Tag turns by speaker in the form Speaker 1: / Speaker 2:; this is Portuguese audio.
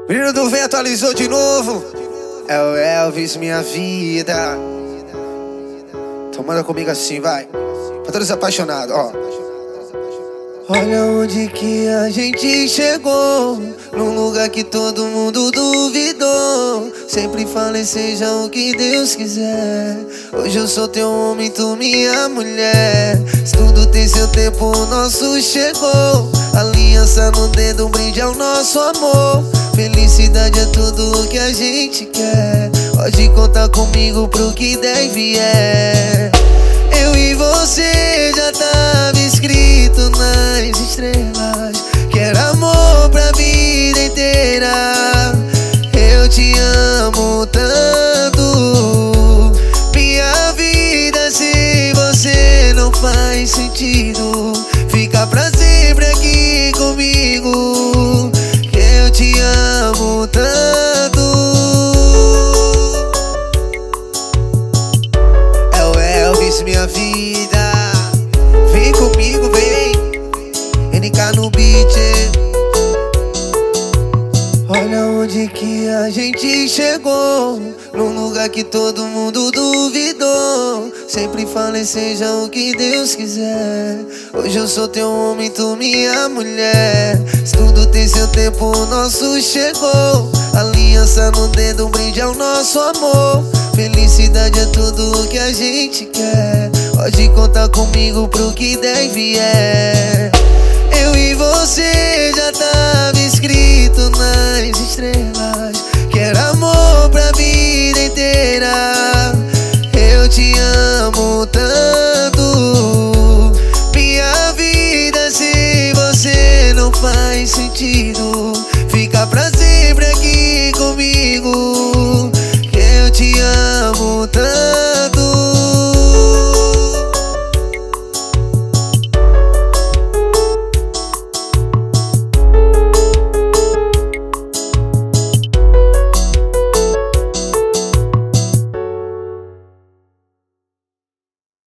Speaker 1: Menino do Vem atualizou de novo. É o Elvis, minha vida. Então manda comigo assim, vai. Pra todos apaixonados, ó. Olha onde que a gente chegou, num lugar que todo mundo duvidou. Sempre falei, seja o que Deus quiser. Hoje eu sou teu homem, tu minha mulher. Se tudo tem seu tempo, o nosso chegou. Aliança no dedo, um brinde ao nosso amor. Felicidade é tudo o que a gente quer. Pode contar comigo pro que der e vier. Eu e você já tava escrito nas estrelas que era amor pra vida inteira. Eu te amo tanto, minha vida sem você não faz sentido. Fica pra sempre aqui comigo, que eu te amo tanto. É o Elvis, minha vida. Vem comigo, vem. NK no beat. Olha onde que a gente chegou, num lugar que todo mundo duvidou. Sempre falei, seja o que Deus quiser. Hoje eu sou teu homem, tu minha mulher. Se tudo tem seu tempo, o nosso chegou. Aliança no dedo, um brinde ao nosso amor. Felicidade é tudo o que a gente quer. Pode contar comigo pro que der e vier. Eu e você já tava escrito nas estrelas que era amor pra vida inteira. Eu te amo tanto, minha vida sem você não faz sentido. Fica pra sempre aqui comigo,